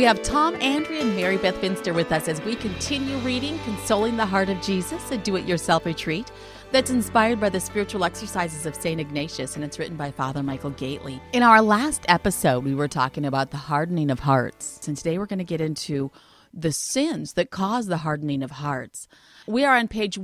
have Tom, Andrea, and Mary Beth Finster with us as we continue reading Consoling the Heart of Jesus, a do-it-yourself retreat that's inspired by the spiritual exercises of St. Ignatius, and it's written by Father Michael Gately. In our last episode, we were talking about the hardening of hearts, and today we're going to get into the sins that cause the hardening of hearts. We are on page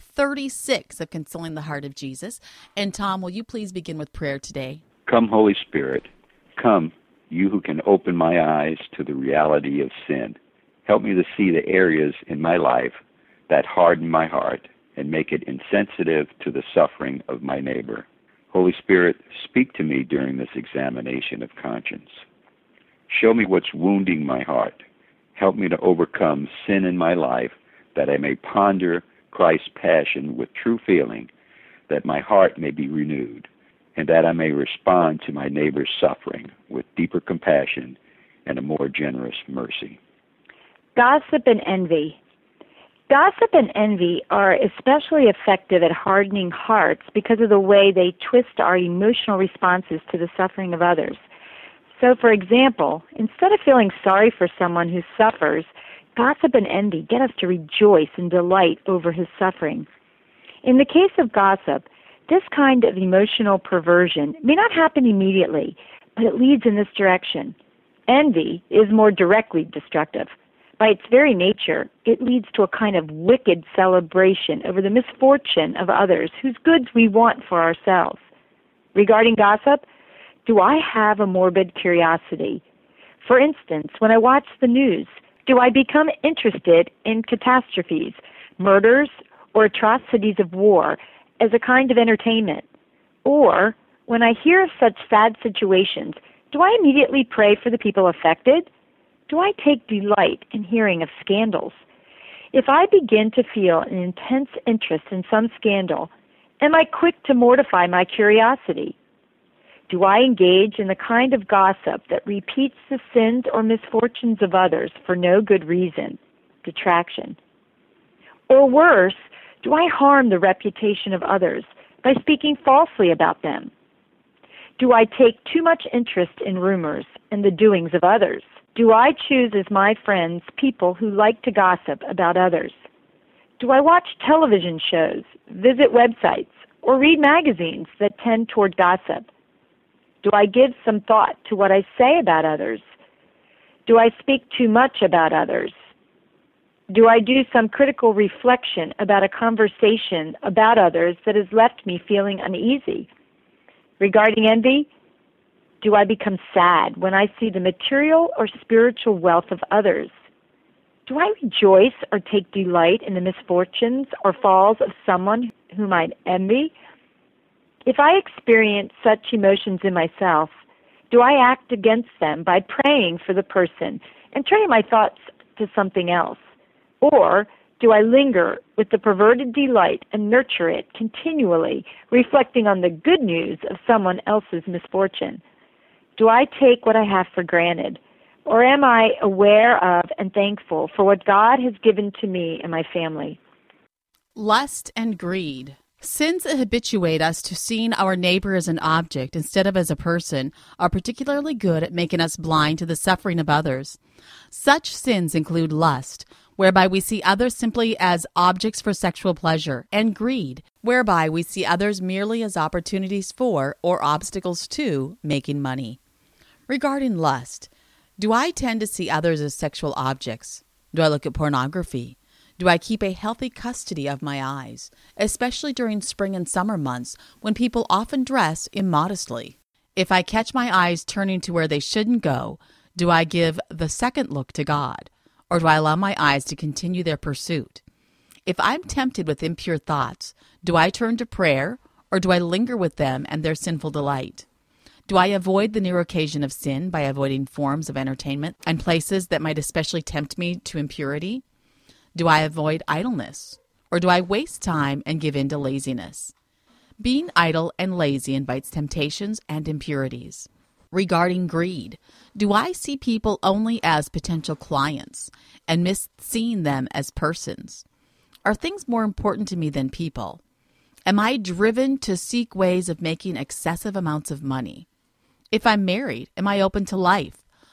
136 of Consoling the Heart of Jesus, and Tom, will you please begin with prayer today? Come, Holy Spirit, come, you who can open my eyes to the reality of sin. Help me to see the areas in my life that harden my heart and make it insensitive to the suffering of my neighbor. Holy Spirit, speak to me during this examination of conscience. Show me what's wounding my heart. Help me to overcome sin in my life, that I may ponder Christ's passion with true feeling, that my heart may be renewed, and that I may respond to my neighbor's suffering with deeper compassion and a more generous mercy. Gossip and envy. Gossip and envy are especially effective at hardening hearts because of the way they twist our emotional responses to the suffering of others. So, for example, instead of feeling sorry for someone who suffers, gossip and envy get us to rejoice and delight over his suffering. In the case of gossip, this kind of emotional perversion may not happen immediately, but it leads in this direction. Envy is more directly destructive. By its very nature, it leads to a kind of wicked celebration over the misfortune of others whose goods we want for ourselves. Regarding gossip, do I have a morbid curiosity? For instance, when I watch the news, do I become interested in catastrophes, murders, or atrocities of war as a kind of entertainment? Or, when I hear of such sad situations, do I immediately pray for the people affected? Do I take delight in hearing of scandals? If I begin to feel an intense interest in some scandal, am I quick to mortify my curiosity? Do I engage in the kind of gossip that repeats the sins or misfortunes of others for no good reason, detraction? Or worse, do I harm the reputation of others by speaking falsely about them? Do I take too much interest in rumors and the doings of others? Do I choose as my friends people who like to gossip about others? Do I watch television shows, visit websites, or read magazines that tend toward gossip? Do I give some thought to what I say about others? Do I speak too much about others? Do I do some critical reflection about a conversation about others that has left me feeling uneasy? Regarding envy, do I become sad when I see the material or spiritual wealth of others? Do I rejoice or take delight in the misfortunes or falls of someone whom I envy? If I experience such emotions in myself, do I act against them by praying for the person and turning my thoughts to something else? Or do I linger with the perverted delight and nurture it continually, reflecting on the good news of someone else's misfortune? Do I take what I have for granted? Or am I aware of and thankful for what God has given to me and my family? Lust and greed. Sins that habituate us to seeing our neighbor as an object instead of as a person are particularly good at making us blind to the suffering of others. Such sins include lust, whereby we see others simply as objects for sexual pleasure, and greed, whereby we see others merely as opportunities for or obstacles to making money. Regarding lust, do I tend to see others as sexual objects? Do I look at pornography? Do I keep a healthy custody of my eyes, especially during spring and summer months when people often dress immodestly? If I catch my eyes turning to where they shouldn't go, do I give the second look to God, or do I allow my eyes to continue their pursuit? If I'm tempted with impure thoughts, do I turn to prayer, or do I linger with them and their sinful delight? Do I avoid the near occasion of sin by avoiding forms of entertainment and places that might especially tempt me to impurity? Do I avoid idleness, or do I waste time and give in to laziness? Being idle and lazy invites temptations and impurities. Regarding greed, do I see people only as potential clients and miss seeing them as persons? Are things more important to me than people? Am I driven to seek ways of making excessive amounts of money? If I'm married, am I open to life,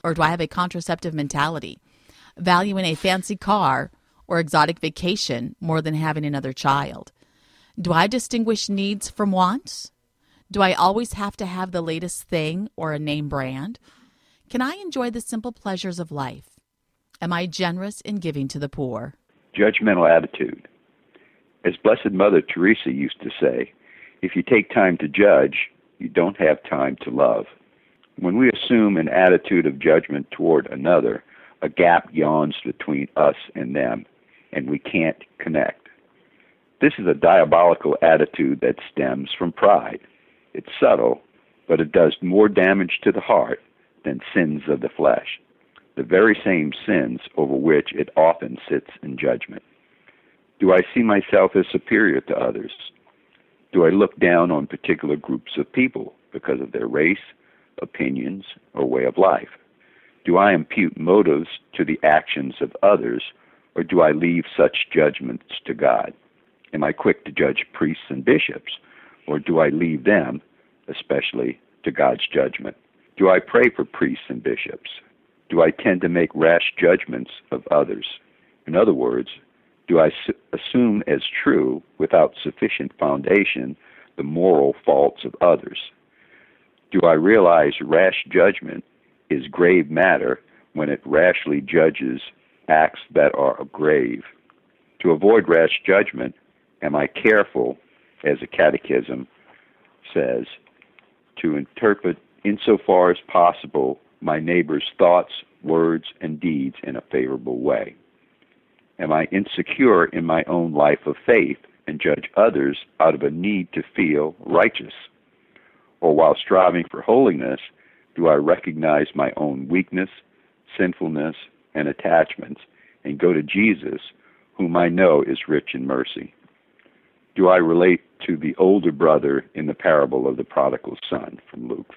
or do I have a contraceptive mentality, valuing a fancy car or exotic vacation more than having another child? Do I distinguish needs from wants? Do I always have to have the latest thing or a name brand? Can I enjoy the simple pleasures of life? Am I generous in giving to the poor? Judgmental attitude. As Blessed Mother Teresa used to say, if you take time to judge, you don't have time to love. When we assume an attitude of judgment toward another, a gap yawns between us and them, and we can't connect. This is a diabolical attitude that stems from pride. It's subtle, but it does more damage to the heart than sins of the flesh, the very same sins over which it often sits in judgment. Do I see myself as superior to others? Do I look down on particular groups of people because of their race, opinions, or way of life? Do I impute motives to the actions of others, or do I leave such judgments to God? Am I quick to judge priests and bishops, or do I leave them, especially, to God's judgment? Do I pray for priests and bishops? Do I tend to make rash judgments of others? In other words, do I assume as true, without sufficient foundation, the moral faults of others? Do I realize rash judgment is grave matter when it rashly judges acts that are grave? To avoid rash judgment, am I careful, as a catechism says, to interpret insofar as possible my neighbor's thoughts, words, and deeds in a favorable way? Am I insecure in my own life of faith and judge others out of a need to feel righteous? Or while striving for holiness, do I recognize my own weakness, sinfulness, and attachments and go to Jesus, whom I know is rich in mercy? Do I relate to the older brother in the parable of the prodigal son from Luke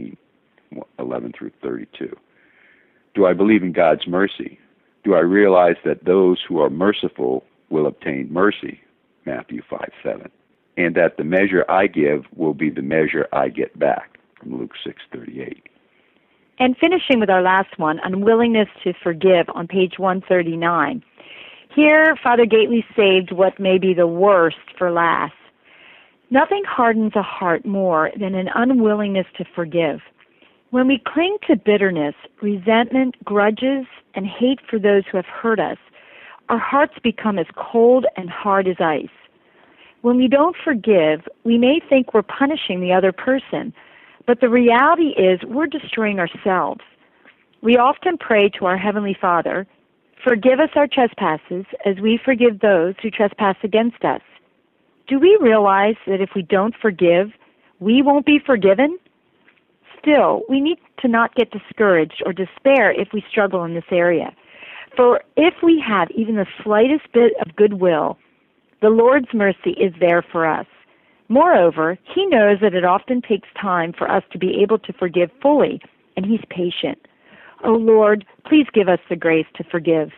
15:11 through 32? Do I believe in God's mercy? Do I realize that those who are merciful will obtain mercy, Matthew 5:7, and that the measure I give will be the measure I get back, from Luke 6:38. And finishing with our last one, unwillingness to forgive, on page 139. Here, Father Gately saved what may be the worst for last. Nothing hardens a heart more than an unwillingness to forgive. When we cling to bitterness, resentment, grudges, and hate for those who have hurt us, our hearts become as cold and hard as ice. When we don't forgive, we may think we're punishing the other person, but the reality is we're destroying ourselves. We often pray to our Heavenly Father, "Forgive us our trespasses as we forgive those who trespass against us." Do we realize that if we don't forgive, we won't be forgiven? Still, we need to not get discouraged or despair if we struggle in this area. For if we have even the slightest bit of goodwill, the Lord's mercy is there for us. Moreover, He knows that it often takes time for us to be able to forgive fully, and He's patient. Oh Lord, please give us the grace to forgive.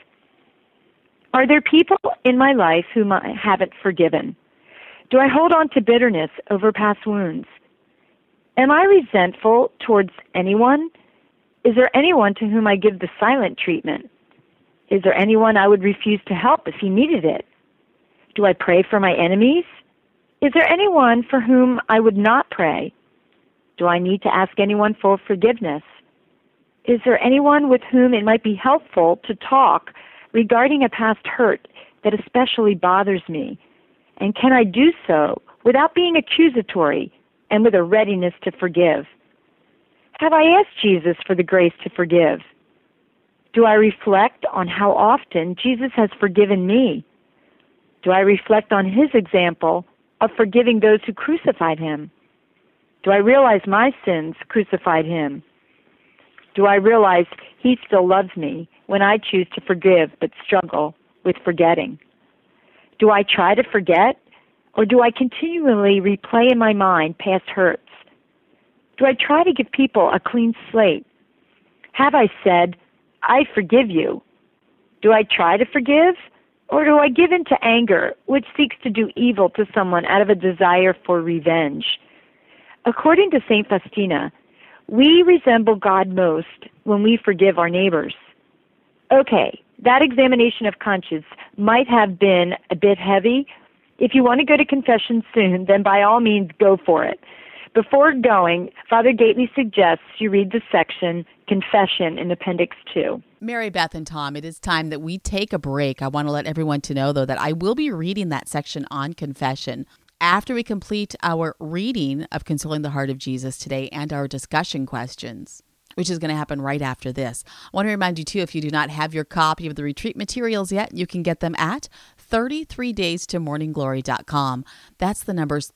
Are there people in my life whom I haven't forgiven? Do I hold on to bitterness over past wounds? Am I resentful towards anyone? Is there anyone to whom I give the silent treatment? Is there anyone I would refuse to help if he needed it? Do I pray for my enemies? Is there anyone for whom I would not pray? Do I need to ask anyone for forgiveness? Is there anyone with whom it might be helpful to talk regarding a past hurt that especially bothers me? And can I do so without being accusatory and with a readiness to forgive? Have I asked Jesus for the grace to forgive? Do I reflect on how often Jesus has forgiven me? Do I reflect on His example of forgiving those who crucified Him? Do I realize my sins crucified Him? Do I realize He still loves me when I choose to forgive but struggle with forgetting? Do I try to forget, or do I continually replay in my mind past hurts? Do I try to give people a clean slate? Have I said, "I forgive you"? Do I try to forgive, or do I give in to anger, which seeks to do evil to someone out of a desire for revenge? According to St. Faustina, We resemble God most when we forgive our neighbors. Okay, that examination of conscience might have been a bit heavy. If you want to go to confession soon, then by all means go for it. Before going, Father Gately suggests you read the section Confession in Appendix 2. Mary Beth and Tom, it is time that we take a break. I want to let everyone to know, though, that I will be reading that section on confession after we complete our reading of Consoling the Heart of Jesus today and our discussion questions, which is going to happen right after this. I want to remind you, too, if you do not have your copy of the retreat materials yet, you can get them at 33daystomorningglory.com. That's the numbers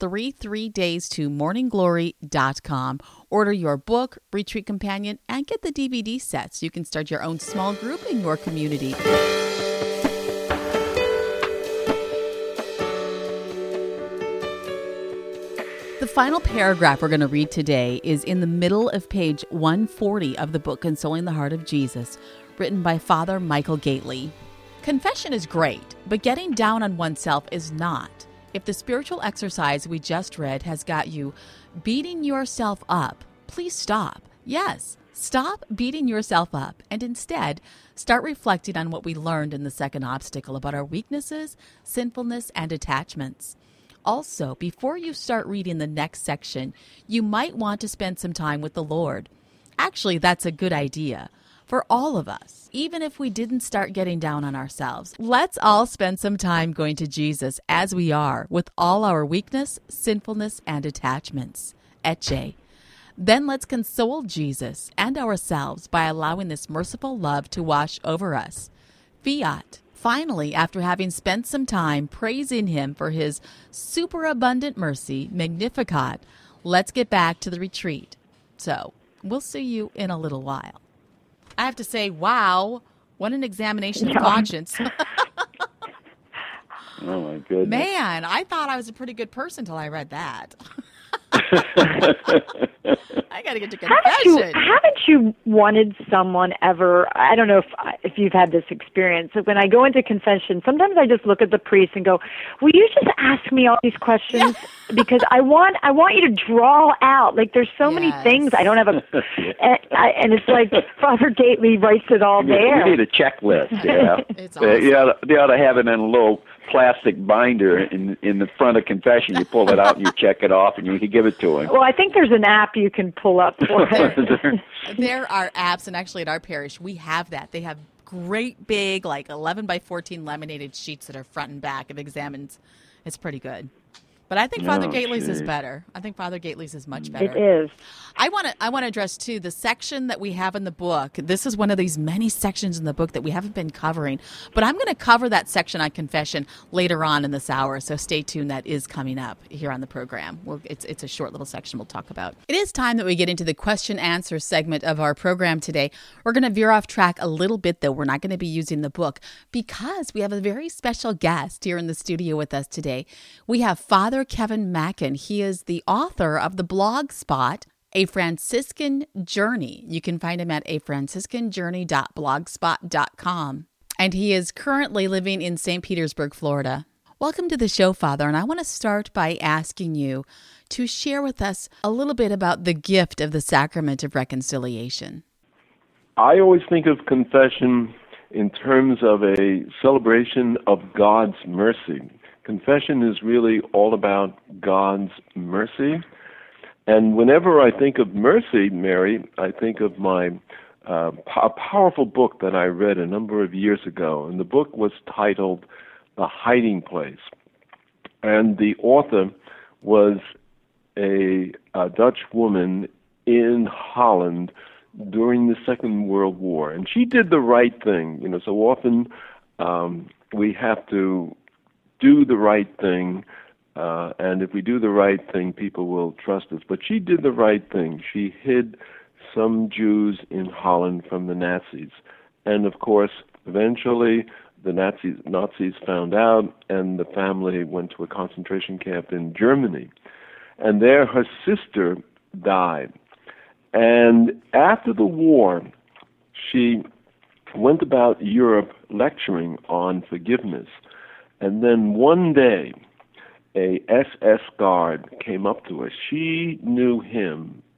33daystomorningglory.com. Order your book, retreat companion, and get the DVD sets. You can start your own small group in your community. The final paragraph we're going to read today is in the middle of page 140 of the book Consoling the Heart of Jesus, written by Father Michael Gately. Confession is great, but getting down on oneself is not. If the spiritual exercise we just read has got you beating yourself up, please stop. Yes, stop beating yourself up and instead start reflecting on what we learned in the second obstacle about our weaknesses, sinfulness, and attachments. Also, before you start reading the next section, you might want to spend some time with the Lord. Actually, that's a good idea for all of us, even if we didn't start getting down on ourselves. Let's all spend some time going to Jesus as we are, with all our weakness, sinfulness, and attachments. Ecce. Then let's console Jesus and ourselves by allowing this merciful love to wash over us. Fiat. Finally, after having spent some time praising him for his superabundant mercy, Magnificat, let's get back to the retreat. So, we'll see you in a little while. I have to say, wow, what an examination of conscience. Oh, my goodness. Man, I thought I was a pretty good person until I read that. I got to get to confession. Haven't you wanted someone ever, I don't know if you've had this experience, when I go into confession, sometimes I just look at the priest and go, will you just ask me all these questions? Because I want you to draw out, like there's so many things I don't have and it's like Father Gately writes it all there. We need a checklist, yeah. It's awesome. They ought to have it in a little plastic binder in the front of confession. You pull it out and you check it off and you can give it to him. Well, I think there's an app you can pull up for it. There are apps, and actually at our parish, we have that. They have great big, like 11 by 14 laminated sheets that are front and back of examines. It's pretty good. But I think Father Gately's is better. I think Father Gately's is much better. It is. I want to address, too, the section that we have in the book. This is one of these many sections in the book that we haven't been covering. But I'm going to cover that section on confession later on in this hour, so stay tuned. That is coming up here on the program. It's a short little section we'll talk about. It is time that we get into the question-answer segment of our program today. We're going to veer off track a little bit, though. We're not going to be using the book because we have a very special guest here in the studio with us today. We have Father Kevin Mackin. He is the author of the blog spot, A Franciscan Journey. You can find him at afranciscanjourney.blogspot.com. And he is currently living in St. Petersburg, Florida. Welcome to the show, Father. And I want to start by asking you to share with us a little bit about the gift of the sacrament of reconciliation. I always think of confession in terms of a celebration of God's mercy. Confession is really all about God's mercy. And whenever I think of mercy, Mary, I think of my a powerful book that I read a number of years ago. And the book was titled The Hiding Place. And the author was a Dutch woman in Holland during the Second World War. And she did the right thing. You know, so often we have to do the right thing, and if we do the right thing, people will trust us. But she did the right thing. She hid some Jews in Holland from the Nazis. And of course, eventually the Nazis found out, and the family went to a concentration camp in Germany. And there her sister died. And after the war, she went about Europe lecturing on forgiveness. And then one day, a SS guard came up to her. She knew him.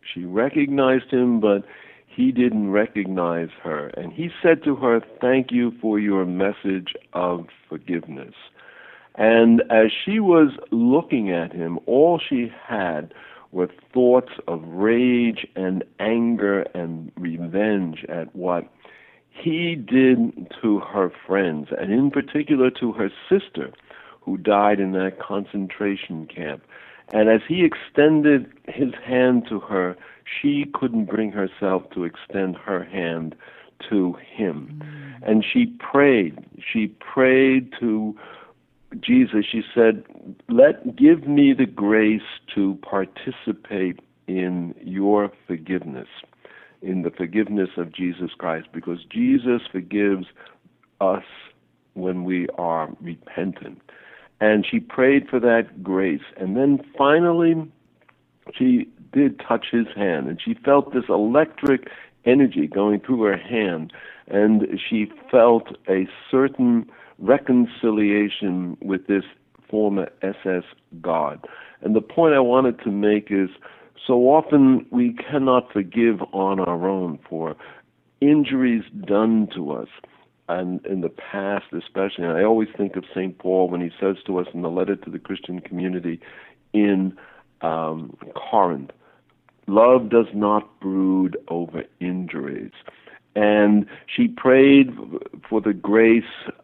She recognized him, but he didn't recognize her. And he said to her, "Thank you for your message of forgiveness." And as she was looking at him, all she had were thoughts of rage and anger and revenge at what he did to her friends, and in particular to her sister, who died in that concentration camp. And as he extended his hand to her, she couldn't bring herself to extend her hand to him. And she prayed. She prayed to Jesus. She said, give me the grace to participate in your forgiveness, in the forgiveness of Jesus Christ, because Jesus forgives us when we are repentant. And she prayed for that grace. And then finally, she did touch his hand, and she felt this electric energy going through her hand, and she felt a certain reconciliation with this former SS God. And the point I wanted to make is, so often we cannot forgive on our own for injuries done to us, and in the past especially. And I always think of St. Paul when he says to us in the letter to the Christian community in Corinth, love does not brood over injuries. And she prayed for the grace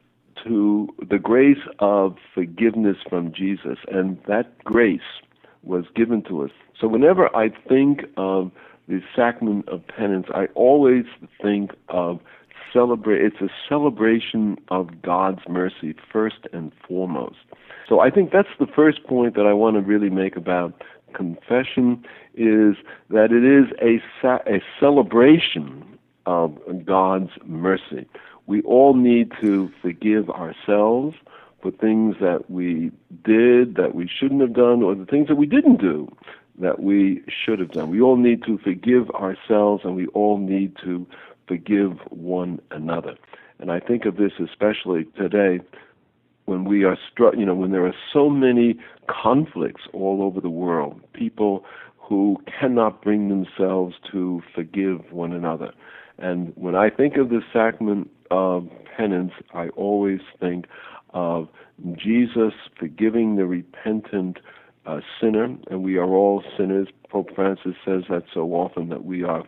of forgiveness from Jesus, and that grace was given to us. So whenever I think of the sacrament of penance, I always think of it's a celebration of God's mercy first and foremost. So I think that's the first point that I want to really make about confession, is that it is a celebration of God's mercy. We all need to forgive ourselves for things that we did that we shouldn't have done, or the things that we didn't do that we should have done. We all need to forgive ourselves, and we all need to forgive one another. And I think of this especially today when we are when there are so many conflicts all over the world, people who cannot bring themselves to forgive one another. And when I think of the sacrament of penance, I always think of Jesus forgiving the repentant sinner, and we are all sinners. Pope Francis says that so often, that we are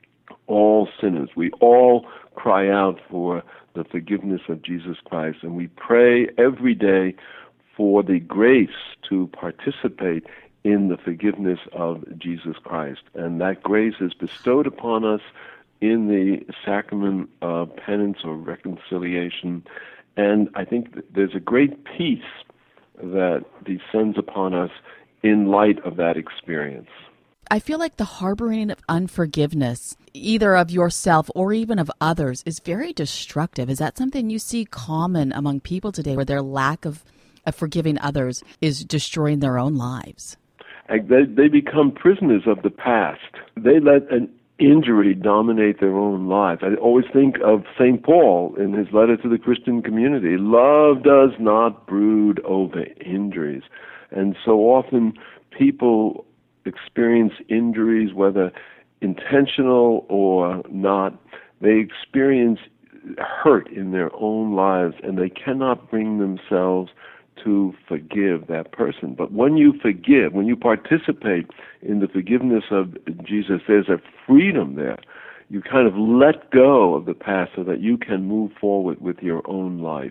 all sinners. We all cry out for the forgiveness of Jesus Christ, and we pray every day for the grace to participate in the forgiveness of Jesus Christ. And that grace is bestowed upon us in the sacrament of penance or reconciliation. And I think there's a great peace that descends upon us in light of that experience. I feel like the harboring of unforgiveness, either of yourself or even of others, is very destructive. Is that something you see common among people today, where their lack of forgiving others is destroying their own lives? They become prisoners of the past. They let an injury dominate their own lives. I always think of St. Paul in his letter to the Christian community. Love does not brood over injuries. And so often people experience injuries, whether intentional or not. They experience hurt in their own lives, and they cannot bring themselves to forgive that person. But when you forgive, when you participate in the forgiveness of Jesus, there's a freedom there. You kind of let go of the past so that you can move forward with your own life.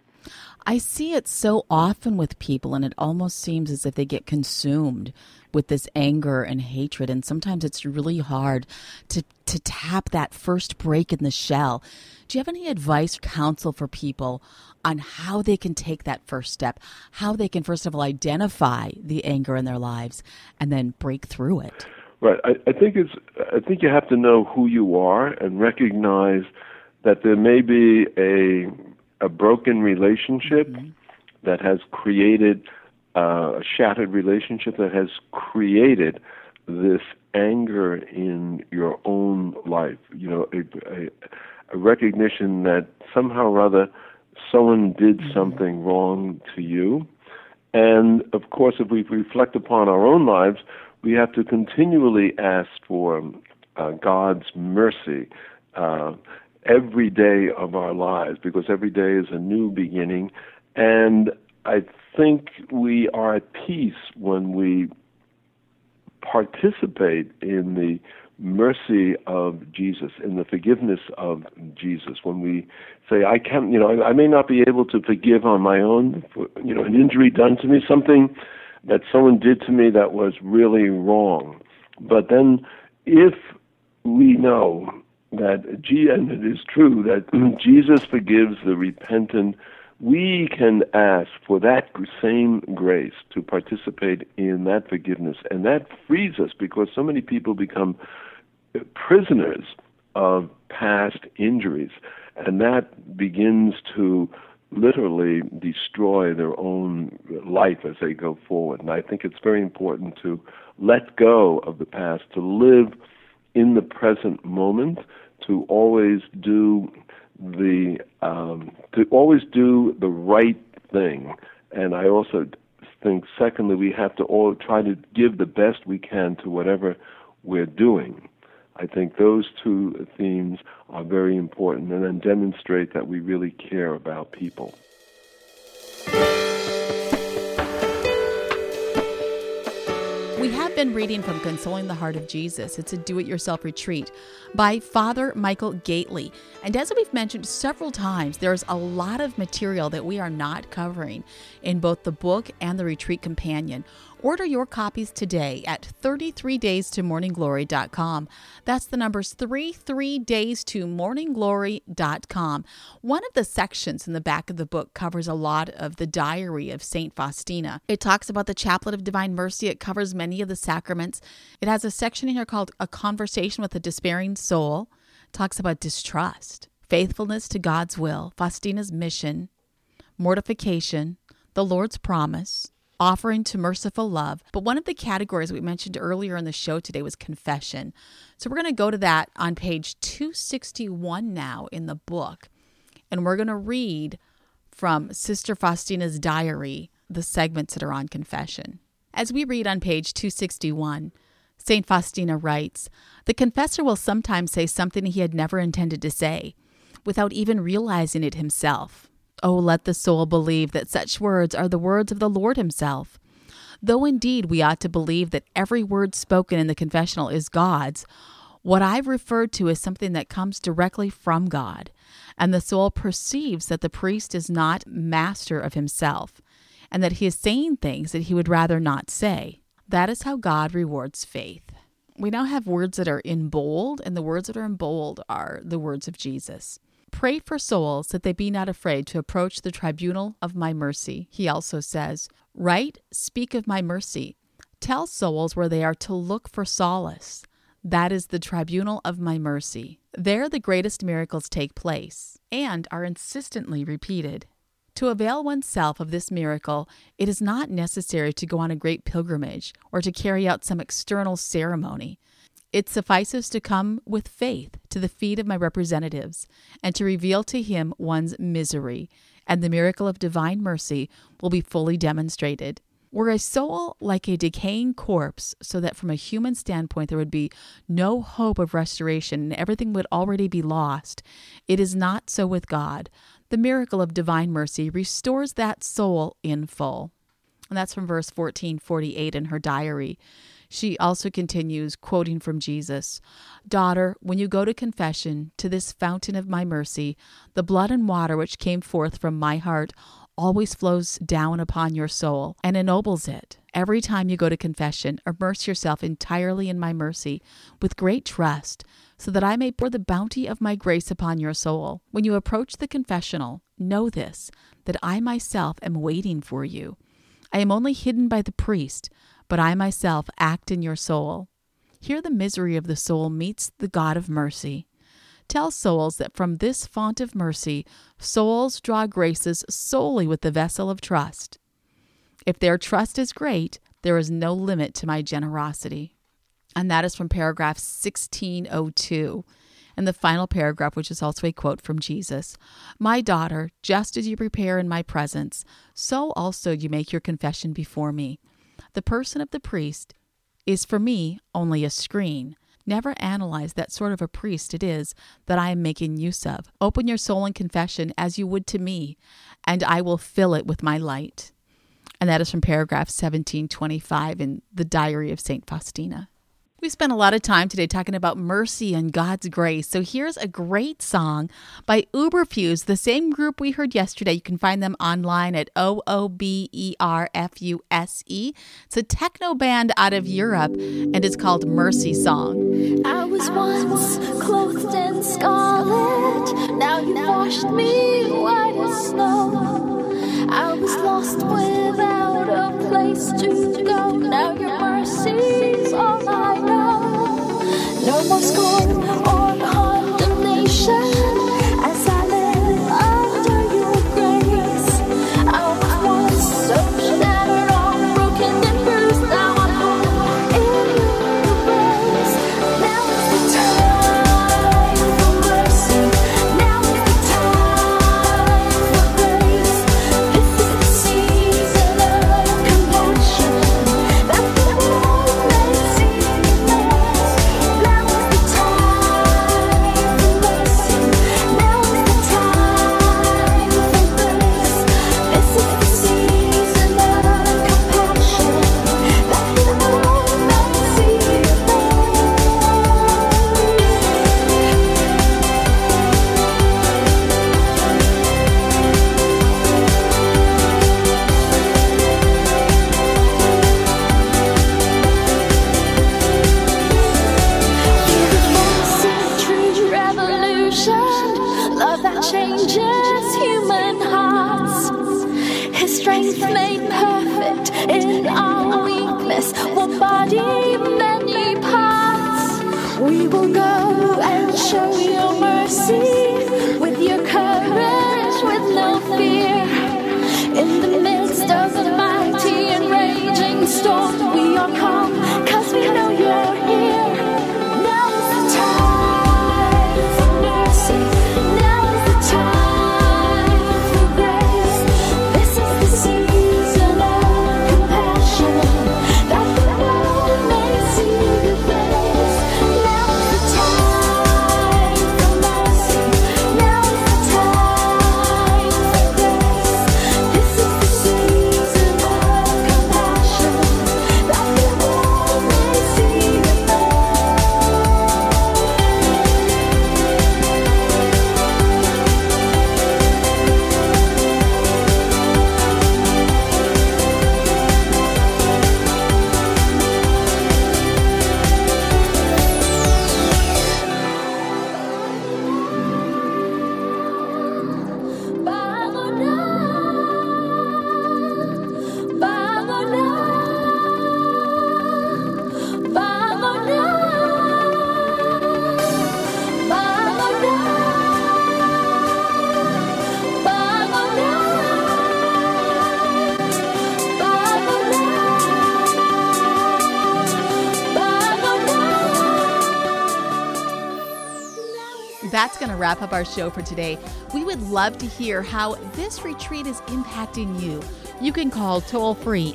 I see it so often with people, and it almost seems as if they get consumed with this anger and hatred, and sometimes it's really hard to tap that first break in the shell. Do you have any advice or counsel for people on how they can take that first step, how they can, first of all, identify the anger in their lives and then break through it? Right. I think you have to know who you are and recognize that there may be a broken relationship that has created a shattered relationship that has created this anger in your own life. You know, a recognition that somehow or other someone did something wrong to you. And of course, if we reflect upon our own lives, we have to continually ask for God's mercy every day of our lives, because every day is a new beginning. And I think we are at peace when we participate in the mercy of Jesus, in the forgiveness of Jesus. When we say, I can't, I may not be able to forgive on my own, for, an injury done to me, something that someone did to me that was really wrong. But then if we know that, and it is true, that Jesus forgives the repentant, we can ask for that same grace to participate in that forgiveness. And that frees us, because so many people become prisoners of past injuries, and that begins to literally destroy their own life as they go forward. And I think it's very important to let go of the past, to live in the present moment, to always do the right thing. And I also think, secondly, we have to all try to give the best we can to whatever we're doing. I think those two themes are very important, and then demonstrate that we really care about people. We have been reading from Consoling the Heart of Jesus. It's a do-it-yourself retreat by Father Michael Gately. And as we've mentioned several times, there's a lot of material that we are not covering in both the book and the retreat companion. Order your copies today at 33daystomorningglory.com. That's the numbers 33daystomorningglory.com. One of the sections in the back of the book covers a lot of the diary of St. Faustina. It talks about the Chaplet of Divine Mercy. It covers many of the sacraments. It has a section in here called A Conversation with a Despairing Soul. It talks about distrust, faithfulness to God's will, Faustina's mission, mortification, the Lord's promise, offering to merciful love. But one of the categories we mentioned earlier in the show today was confession. So we're going to go to that on page 261 now in the book. And we're going to read from Sister Faustina's diary, the segments that are on confession. As we read on page 261, St. Faustina writes, "The confessor will sometimes say something he had never intended to say, without even realizing it himself. Oh, let the soul believe that such words are the words of the Lord himself. Though indeed we ought to believe that every word spoken in the confessional is God's, what I've referred to is something that comes directly from God, and the soul perceives that the priest is not master of himself, and that he is saying things that he would rather not say. That is how God rewards faith." We now have words that are in bold, and the words that are in bold are the words of Jesus. "Pray for souls that they be not afraid to approach the tribunal of my mercy." He also says, "Write, speak of my mercy. Tell souls where they are to look for solace. That is the tribunal of my mercy. There the greatest miracles take place and are insistently repeated. To avail oneself of this miracle, it is not necessary to go on a great pilgrimage or to carry out some external ceremony. It suffices to come with faith to the feet of my representatives and to reveal to him one's misery, and the miracle of divine mercy will be fully demonstrated. Were a soul like a decaying corpse, so that from a human standpoint there would be no hope of restoration and everything would already be lost, it is not so with God. The miracle of divine mercy restores that soul in full." And that's from verse 1448 in her diary. She also continues, quoting from Jesus, "Daughter, when you go to confession, to this fountain of my mercy, the blood and water which came forth from my heart always flows down upon your soul and ennobles it. Every time you go to confession, immerse yourself entirely in my mercy with great trust, so that I may pour the bounty of my grace upon your soul. When you approach the confessional, know this, that I myself am waiting for you. I am only hidden by the priest, but I myself act in your soul. Here the misery of the soul meets the God of mercy. Tell souls that from this font of mercy, souls draw graces solely with the vessel of trust. If their trust is great, there is no limit to my generosity." And that is from paragraph 1602. And the final paragraph, which is also a quote from Jesus, "My daughter, just as you prepare in my presence, so also you make your confession before me. The person of the priest is for me only a screen. Never analyze that sort of a priest it is that I am making use of. Open your soul in confession as you would to me, and I will fill it with my light. And that is from paragraph 1725 in the Diary of St. Faustina. We spent a lot of time today talking about mercy and God's grace. So here's a great song by Uberfuse, the same group we heard yesterday. You can find them online at OOBERFUSE. It's a techno band out of Europe, and it's called Mercy Song. I was once clothed in scarlet, now you washed me white as snow. I was lost without a place to go, now your mercy's all I know. No more scorn or condemnation as I live under your grace. I was once so shattered, all broken and bruised. Now I'm home in your embrace. Now is the time for mercy. Now is the time for grace. This is the season of compassion that the world may see us. Now is the time for mercy. Now is the time for grace. This is the season of compassion that the world may see us. True revolution, love that changes human hearts. His strength made perfect in our weakness. One body, many parts. We will go and show your mercy with your courage, with no fear. In the midst of the mighty and raging storm, we are calm, 'cause we know you're here. Now is the time for mercy. Now is the time for grace. This is the season of compassion that the world may see your face. Now is the time for mercy. Now is the time for grace. This is the season of compassion that the world may see your face. That's going to wrap up our show for today. We would love to hear how this retreat is impacting you. You can call toll-free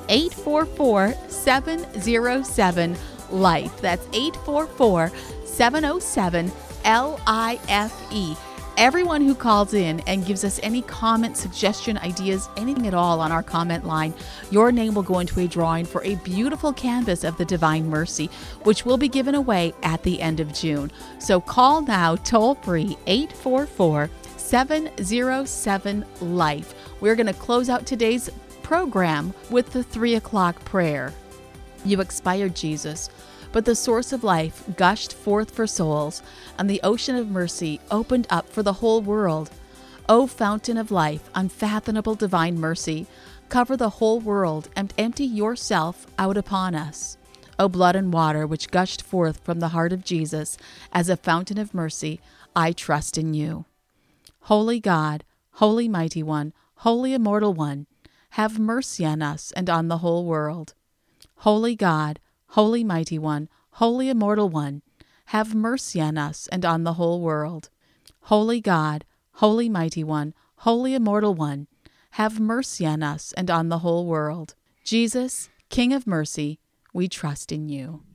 844-707-LIFE. That's 844-707-LIFE. Everyone who calls in and gives us any comment, suggestion, ideas, anything at all on our comment line, your name will go into a drawing for a beautiful canvas of the Divine Mercy, which will be given away at the end of June. So call now, toll-free, 844-707-LIFE. We're going to close out today's program with the 3 o'clock prayer. You expired, Jesus, but the source of life gushed forth for souls, and the ocean of mercy opened up for the whole world. O fountain of life, unfathomable divine mercy, cover the whole world and empty yourself out upon us. O blood and water which gushed forth from the heart of Jesus as a fountain of mercy, I trust in you. Holy God, Holy Mighty One, Holy Immortal One, have mercy on us and on the whole world. Holy God, Holy Mighty One, Holy Immortal One, have mercy on us and on the whole world. Holy God, Holy Mighty One, Holy Immortal One, have mercy on us and on the whole world. Jesus, King of mercy, We trust in you.